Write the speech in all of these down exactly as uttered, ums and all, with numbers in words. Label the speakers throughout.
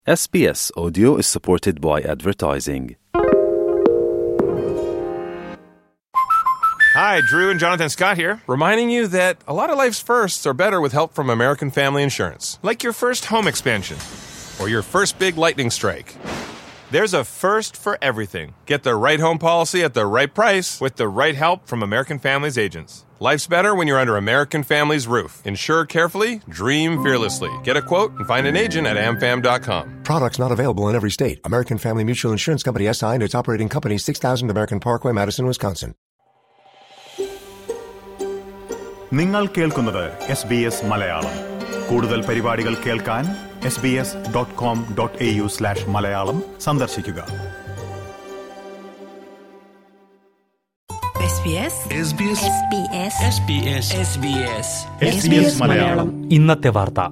Speaker 1: S B S Audio is supported by advertising.
Speaker 2: Hi, Drew and Jonathan Scott here, reminding you that a lot of life's firsts are better with help from American Family Insurance. Like your first home expansion or your first big lightning strike. There's a first for everything. Get the right home policy at the right price with the right help from American Family's agents. Life's better when you're under American Family's roof. Insure carefully, dream fearlessly. Get a quote and find an agent at am fam dot com.
Speaker 3: Products not available in every state. American Family Mutual Insurance Company S I and its operating company, six thousand American Parkway, Madison, Wisconsin.
Speaker 4: നിങ്ങൾ കേൾക്കുന്നത് S B S Malayalam. കൂടുതൽ പരിപാടികൾ കേൾക്കാൻ S B S dot com dot A U slash Malayalam സന്ദർശിക്കുക.
Speaker 5: മലയാളം ഇന്നത്തെ വാർത്ത.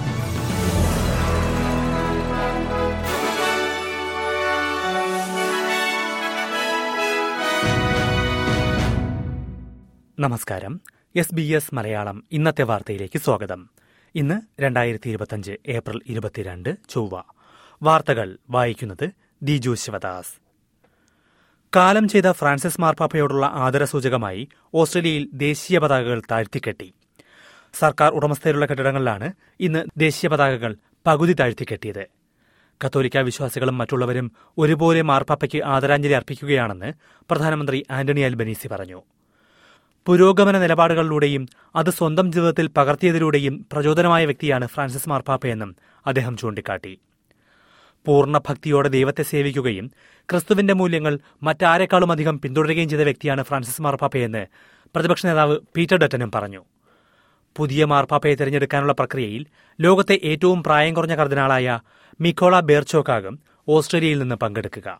Speaker 5: നമസ്കാരം. S B S Malayalam ഇന്നത്തെ വാർത്തയിലേക്ക് സ്വാഗതം. ഇന്ന് രണ്ടായിരത്തി ഇരുപത്തിയഞ്ച് ഏപ്രിൽ ഇരുപത്തിരണ്ട് ചൊവ്വ. വാർത്തകൾ വായിക്കുന്നത് ദിജു ശിവദാസ്. കാലം ചെയ്ത ഫ്രാൻസിസ് മാർപ്പാപ്പയോടുള്ള ആദരസൂചകമായി ഓസ്ട്രേലിയയിൽ ദേശീയ പതാകകൾ താഴ്ത്തിക്കെട്ടി. സർക്കാർ ഉടമസ്ഥയിലുള്ള കെട്ടിടങ്ങളിലാണ് ഇന്ന് ദേശീയ പതാകകൾ പകുതി താഴ്ത്തിക്കെട്ടിയത്. കത്തോലിക്ക വിശ്വാസികളും മറ്റുള്ളവരും ഒരുപോലെ മാർപ്പാപ്പയ്ക്ക് ആദരാഞ്ജലി അർപ്പിക്കുകയാണെന്ന് പ്രധാനമന്ത്രി ആന്റണി അൽബനീസി പറഞ്ഞു. പുരോഗമന നിലപാടുകളിലൂടെയും അത് സ്വന്തം ജീവിതത്തിൽ പകർത്തിയതിലൂടെയും പ്രചോദനമായ വ്യക്തിയാണ് ഫ്രാൻസിസ് മാർപ്പാപ്പയെന്നും അദ്ദേഹം ചൂണ്ടിക്കാട്ടി. പൂർണ്ണ ഭക്തിയോടെ ദൈവത്തെ സേവിക്കുകയും ക്രിസ്തുവിന്റെ മൂല്യങ്ങൾ മറ്റാരെക്കാളും അധികം പിന്തുടരുകയും ചെയ്ത വ്യക്തിയാണ് ഫ്രാൻസിസ് മാർപ്പാപ്പയെന്ന് പ്രതിപക്ഷ നേതാവ് പീറ്റർ ഡട്ടനും പറഞ്ഞു. പുതിയ മാർപ്പാപ്പയെ തെരഞ്ഞെടുക്കാനുള്ള പ്രക്രിയയിൽ ലോകത്തെ ഏറ്റവും പ്രായം കുറഞ്ഞ കർദിനാളായ മിക്കോള ബേർച്ചോക്കാകും ഓസ്ട്രേലിയയിൽ നിന്ന് പങ്കെടുക്കുക.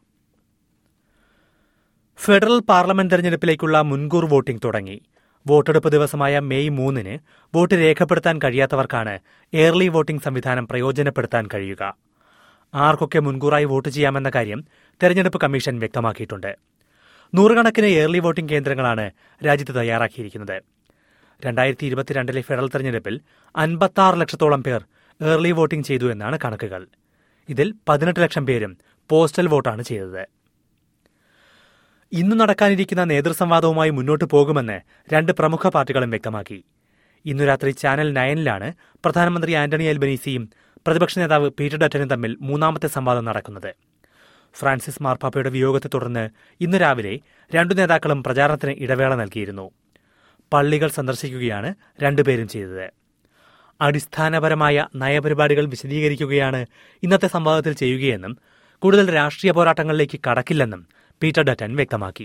Speaker 5: ഫെഡറൽ പാർലമെന്റ് തെരഞ്ഞെടുപ്പിലേക്കുള്ള മുൻകൂർ വോട്ടിംഗ് തുടങ്ങി. വോട്ടെടുപ്പ് ദിവസമായ മെയ് മൂന്നിന് വോട്ട് രേഖപ്പെടുത്താൻ കഴിയാത്തവർക്കാണ് ഏർലി വോട്ടിംഗ് സംവിധാനം പ്രയോജനപ്പെടുത്താൻ കഴിയുക. ആർക്കൊക്കെ മുൻകൂറായി വോട്ട് ചെയ്യാമെന്ന കാര്യം തെരഞ്ഞെടുപ്പ് കമ്മീഷൻ വ്യക്തമാക്കിയിട്ടുണ്ട്. നൂറുകണക്കിന് ഏർലി വോട്ടിംഗ് കേന്ദ്രങ്ങളാണ് രാജ്യത്ത് തയ്യാറാക്കിയിരിക്കുന്നത്. രണ്ടായിരത്തി ഇരുപത്തിരണ്ടിലെ ഫെഡറൽ തെരഞ്ഞെടുപ്പിൽ അൻപത്തിയാറ് ലക്ഷത്തോളം പേർ ഏർലി വോട്ടിംഗ് ചെയ്തു എന്നാണ് കണക്കുകൾ. ഇതിൽ പതിനെട്ട് ലക്ഷം പേരും പോസ്റ്റൽ വോട്ടാണ് ചെയ്തത്. ഇന്ന് നടക്കാനിരിക്കുന്ന നേതൃസംവാദവുമായി മുന്നോട്ടു പോകുമെന്ന് രണ്ട് പ്രമുഖ പാർട്ടികളും വ്യക്തമാക്കി. ഇന്നു രാത്രി ചാനൽ നയനിലാണ് പ്രധാനമന്ത്രി ആന്റണി അൽബനീസിയും പ്രതിപക്ഷ നേതാവ് പീറ്റർ ഡട്ടനും തമ്മിൽ മൂന്നാമത്തെ സംവാദം നടക്കുന്നത്. ഫ്രാൻസിസ് മാർപ്പാപ്പയുടെ വിയോഗത്തെ തുടർന്ന് ഇന്ന് രാവിലെ രണ്ടു നേതാക്കളും പ്രചാരണത്തിന് ഇടവേള നൽകിയിരുന്നു. പള്ളികൾ സന്ദർശിക്കുകയാണ് രണ്ടുപേരും ചെയ്തത്. അടിസ്ഥാനപരമായ നയപരിപാടികൾ വിശദീകരിക്കുകയാണ് ഇന്നത്തെ സംവാദത്തിൽ ചെയ്യുകയെന്നും കൂടുതൽ രാഷ്ട്രീയ പോരാട്ടങ്ങളിലേക്ക് കടക്കില്ലെന്നും പീറ്റർ ഡട്ടൻ വ്യക്തമാക്കി.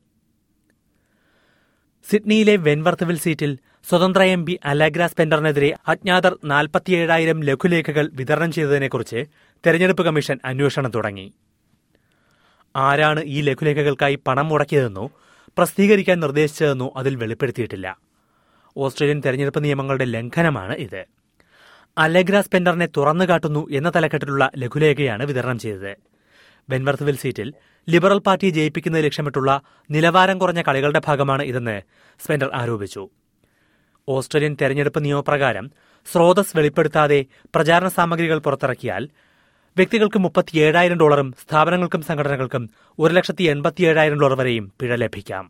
Speaker 5: സിഡ്നിയിലെ വെൻവർത്തവിൽ സീറ്റിൽ സ്വതന്ത്ര എം പി അലഗ്ര സ്പെൻഡറിനെതിരെ അജ്ഞാതർ നാൽപ്പത്തിയേഴായിരം ലഘുലേഖകൾ വിതരണം ചെയ്തതിനെക്കുറിച്ച് തെരഞ്ഞെടുപ്പ് കമ്മീഷൻ അന്വേഷണം തുടങ്ങി. ആരാണ് ഈ ലഘുലേഖകൾക്കായി പണം മുടക്കിയതെന്നോ പ്രസിദ്ധീകരിക്കാൻ നിർദ്ദേശിച്ചതെന്നോ അതിൽ വെളിപ്പെടുത്തിയിട്ടില്ല. ഓസ്ട്രേലിയൻ തെരഞ്ഞെടുപ്പ് നിയമങ്ങളുടെ ലംഘനമാണ് ഇത്. അലഗ്ര സ്പെൻഡറിനെ തുറന്നുകാട്ടുന്നു എന്ന തലക്കെട്ടിലുള്ള ലഘുലേഖയാണ് വിതരണം ചെയ്തത്. വെൻവർത്തവിൽ സീറ്റിൽ ലിബറൽ പാർട്ടിയെ ജയിപ്പിക്കുന്നത് ലക്ഷ്യമിട്ടുള്ള നിലവാരം കുറഞ്ഞ കളികളുടെ ഭാഗമാണ് ഇതെന്ന് സ്പെൻഡർ ആരോപിച്ചു. ഓസ്ട്രേലിയൻ തെരഞ്ഞെടുപ്പ് നിയമപ്രകാരം സ്രോതസ് വെളിപ്പെടുത്താതെ പ്രചാരണ സാമഗ്രികൾ പുറത്തിറക്കിയാൽ വ്യക്തികൾക്ക് മുപ്പത്തിയേഴായിരം ഡോളറും സ്ഥാപനങ്ങൾക്കും സംഘടനകൾക്കും ഒരു ലക്ഷത്തി എൺപത്തിയേഴായിരം ഡോളർ വരെയും പിഴ ലഭിക്കാം.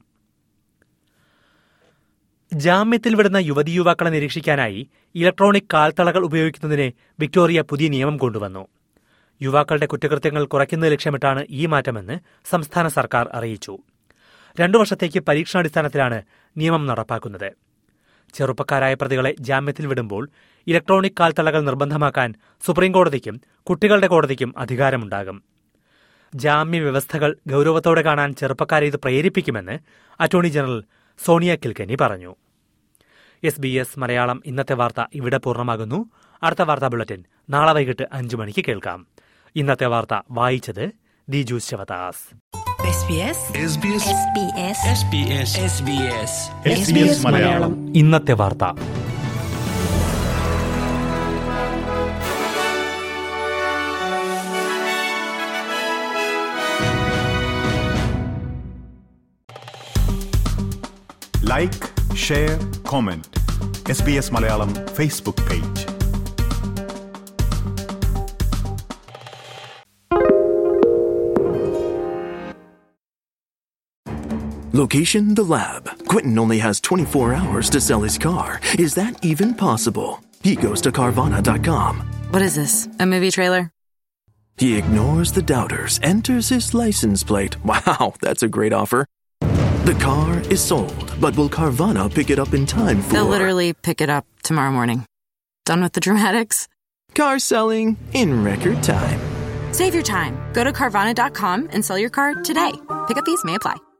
Speaker 5: ജാമ്യത്തിൽ വിടുന്ന യുവതി യുവാക്കളെ നിരീക്ഷിക്കാനായി ഇലക്ട്രോണിക് കാൽത്തളകൾ ഉപയോഗിക്കുന്നതിന് വിക്ടോറിയ പുതിയ നിയമം കൊണ്ടുവന്നു. യുവാക്കളുടെ കുറ്റകൃത്യങ്ങൾ കുറയ്ക്കുന്നത് ലക്ഷ്യമിട്ടാണ് ഈ മാറ്റമെന്ന് സംസ്ഥാന സർക്കാർ അറിയിച്ചു. രണ്ടു വർഷത്തേക്ക് പരീക്ഷണാടിസ്ഥാനത്തിലാണ് നിയമം നടപ്പാക്കുന്നത്. ചെറുപ്പക്കാരായ പ്രതികളെ ജാമ്യത്തിൽ വിടുമ്പോൾ ഇലക്ട്രോണിക് കാൽത്തളകൾ നിർബന്ധമാക്കാൻ സുപ്രീംകോടതിക്കും കുട്ടികളുടെ കോടതിക്കും അധികാരമുണ്ടാകും. ജാമ്യ വ്യവസ്ഥകൾ ഗൌരവത്തോടെ കാണാൻ ചെറുപ്പക്കാരെ ഇത് പ്രേരിപ്പിക്കുമെന്ന് അറ്റോർണി ജനറൽ സോണിയ കിൽക്കനി പറഞ്ഞു. എസ് ബി എസ് മലയാളം ഇന്നത്തെ വാർത്ത ഇവിടെ പൂർണ്ണമാകുന്നു. അടുത്ത വാർത്താ ബുള്ളറ്റിൻ നാളെ വൈകിട്ട് അഞ്ചു മണിക്ക് കേൾക്കാം. ഇന്നത്തെ വാർത്ത വായിച്ചത് ദിജു ശിവദാസ്. ഇന്നത്തെ വാർത്ത.
Speaker 4: Like, share, comment. S B S Malayalam Facebook page.
Speaker 6: Location, the lab. Quentin only has twenty-four hours to sell his car. Is that even possible? He goes to Carvana dot com.
Speaker 7: What is this, a movie trailer?
Speaker 6: He ignores the doubters, enters his license plate. Wow, that's a great offer. The car is sold, but will Carvana pick it up in time for...
Speaker 7: They'll literally pick it up tomorrow morning. Done with the dramatics?
Speaker 6: Car selling in record time.
Speaker 7: Save your time. Go to Carvana dot com and sell your car today. Pickup fees may apply.